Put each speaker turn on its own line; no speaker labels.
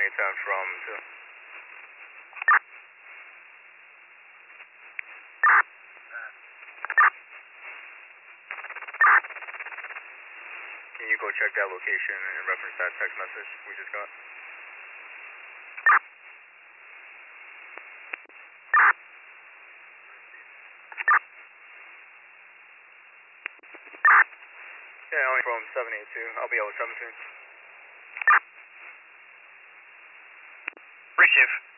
7810 from 2. Can you go check that location and reference that text message we just got? Yeah, only from 782. I'll be out 17.
Receive.